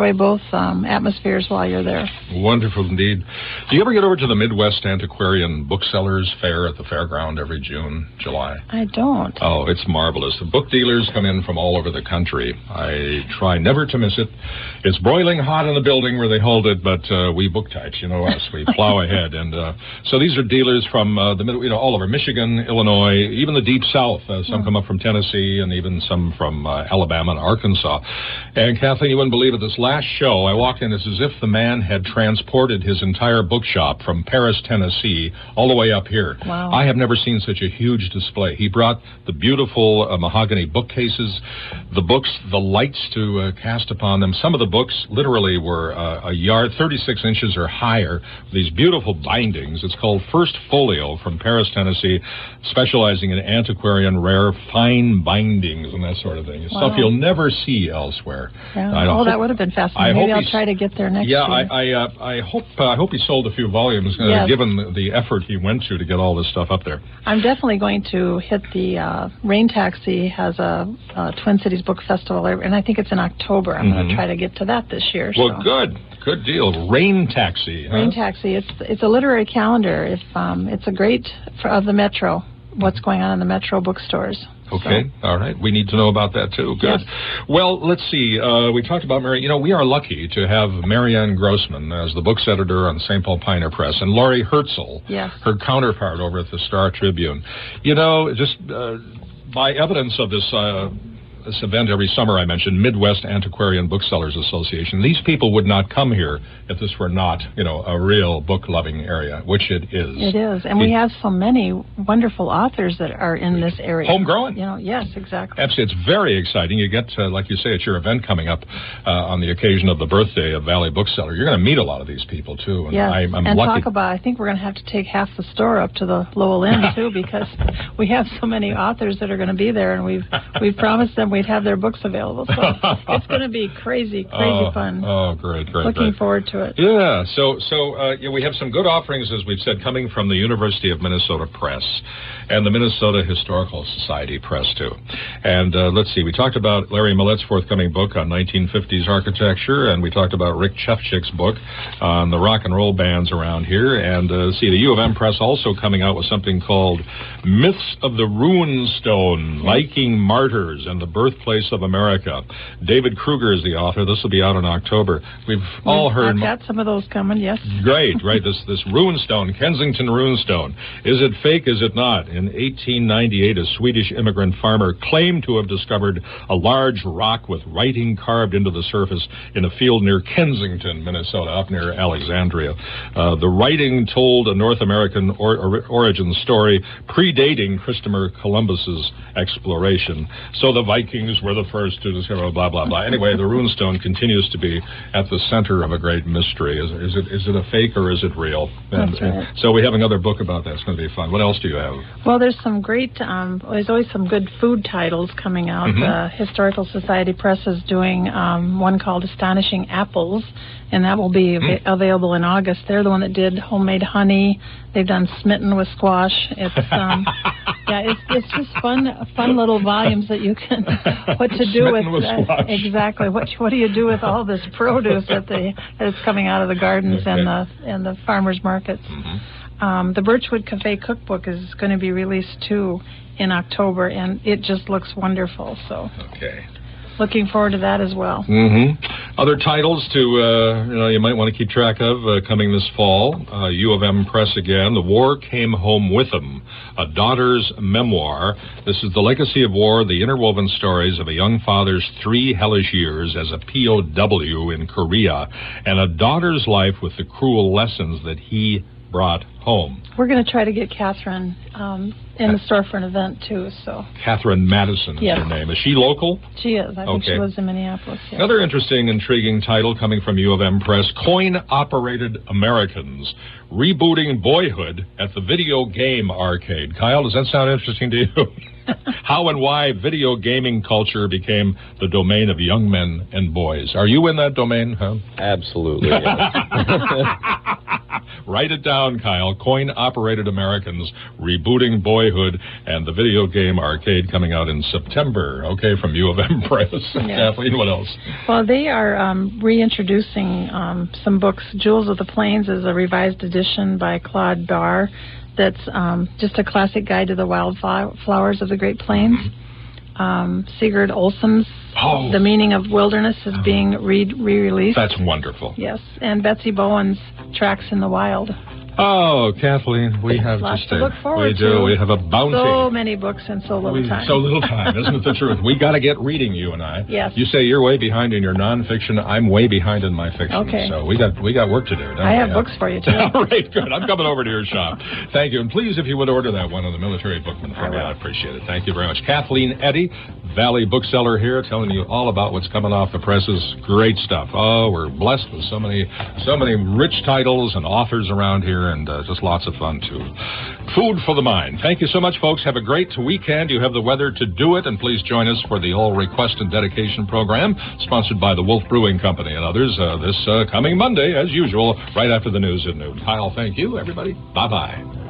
atmospheres while you're there. Wonderful indeed. Do you ever get over to the Midwest Antiquarian Booksellers Fair at the fairground every June, July? I don't. Oh, it's marvelous. The book dealers come in from all over the country. I try never to miss it. It's broiling hot in the building where they hold it, but we book types, you know us. We plow ahead. And so these are dealers from the middle, all over Michigan, Illinois, even the Deep South. Some come up from Tennessee and even some from Alabama and Arkansas. And Kathleen, you wouldn't believe it, this last show, I walked in, it's as if the man had transported his entire bookshop from Paris, Tennessee, all the way up here. Wow. I have never seen such a huge display. He brought the beautiful mahogany bookcases, the books, the lights to cast upon them. Some of the books literally were a yard, 36 inches or higher, these beautiful bindings. It's called First Folio from Paris, Tennessee, specializing in antiquarian, rare, fine bindings and that sort of thing. Stuff you'll never see elsewhere. Yeah. That would have been fascinating. Maybe I'll try to get there next year. I hope he sold a few volumes, given the effort he went to get all this stuff up there. I'm definitely going to hit the Rain Taxi has a Twin Cities Book Festival, and I think it's in October. I'm going to try to get to that this year. Well, good deal. Rain Taxi. Huh? Rain Taxi. It's a literary calendar. It's a great of the Metro. What's going on in the Metro bookstores. Okay, all right. We need to know about that, too. Good. Yes. Well, let's see. We talked about Mary. We are lucky to have Marianne Grossman as the books editor on St. Paul Pioneer Press, and Laurie Herzl, her counterpart over at the Star Tribune. Just by evidence of this this event every summer, I mentioned, Midwest Antiquarian Booksellers Association. These people would not come here if this were not, a real book-loving area, which it is. It is. And we have so many wonderful authors that are in this area. Homegrown. Yes, exactly. Absolutely. It's very exciting. You get, like you say, it's your event coming up on the occasion of the birthday of Valley Bookseller. You're going to meet a lot of these people, too. And yes, I'm and lucky. Talk about, I think we're going to have to take half the store up to the Lowell Inn, too, because we have so many authors that are going to be there, and we've promised them we'd have their books available. So it's going to be crazy fun. Oh, great. Looking forward to it. Yeah, so we have some good offerings, as we've said, coming from the University of Minnesota Press and the Minnesota Historical Society Press, too. And let's see, we talked about Larry Millett's forthcoming book on 1950s architecture, and we talked about Rick Chefchik's book on the rock and roll bands around here. And see, the U of M Press also coming out with something called Myths of the Rune Stone, Viking Martyrs and the Birthplace of America. David Kruger is the author. This will be out in October. We've all heard... I've got some of those coming, yes. Great, right. This rune stone, Kensington rune stone. Is it fake? Is it not? In 1898, a Swedish immigrant farmer claimed to have discovered a large rock with writing carved into the surface in a field near Kensington, Minnesota, up near Alexandria. The writing told a North American origin story predating Christopher Columbus's exploration. So the Vikings were the first to discover blah, blah, blah. Anyway, the rune stone continues to be at the center of a great mystery. Is it a fake or is it real? That's right. So we have another book about that. It's going to be fun. What else do you have? Well, there's some great, there's always some good food titles coming out. The Historical Society Press is doing one called Astonishing Apples, and that will be available in August. They're the one that did Homemade Honey. They've done Smitten with Squash. It's it's just fun little volumes that you can what to do with exactly what do you do with all this produce that's coming out of the gardens and the farmers markets. The Birchwood Cafe Cookbook is going to be released too in October, and it just looks wonderful. So looking forward to that as well. Other titles to you might want to keep track of coming this fall. U of M Press again. The War Came Home With Him, a daughter's memoir. This is the legacy of war, the interwoven stories of a young father's 3 hellish years as a POW in Korea, and a daughter's life with the cruel lessons that he brought home. We're going to try to get Catherine in the store for an event, too. So Catherine Madison is her name. Is she local? She is. I think she lives in Minneapolis. Yes. Another interesting, intriguing title coming from U of M Press, Coin-Operated Americans, Rebooting Boyhood at the Video Game Arcade. Kyle, does that sound interesting to you? How and why video gaming culture became the domain of young men and boys. Are you in that domain, huh? Absolutely, yes. Write it down, Kyle. Coin-Operated Americans, Rebooting Boyhood, and the Video Game Arcade coming out in September. Okay, from U of M Press. Kathleen, what else? Well, they are reintroducing some books. Jewels of the Plains is a revised edition by Claude Barr. That's just a classic guide to the wildflowers of the Great Plains. Sigurd Olson's The Meaning of Wilderness is being re-released. That's wonderful. Yes, and Betsy Bowen's Tracks in the Wild. Oh, Kathleen, we have lots to stay. look forward we do. to. We have a bounty. So many books and so little time. So little time, isn't it the truth? We got to get reading, you and I. Yes. You say you're way behind in your nonfiction. I'm way behind in my fiction. Okay. So we got work to do. Don't I have we? books for you too. All right, good. I'm coming over to your shop. Thank you, and please, if you would order that one of the Military Bookman for me, I'd appreciate it. Thank you very much, Kathleen Eddy, Valley Bookseller here, telling you all about what's coming off the presses. Great stuff. Oh, we're blessed with so many rich titles and authors around here, and just lots of fun too. Food for the mind. Thank you so much, folks. Have a great weekend. You have the weather to do it, and please join us for the All Request and Dedication program, sponsored by the Wolf Brewing Company and others, this coming Monday, as usual, right after the news at noon. Kyle, thank you, everybody. Bye-bye.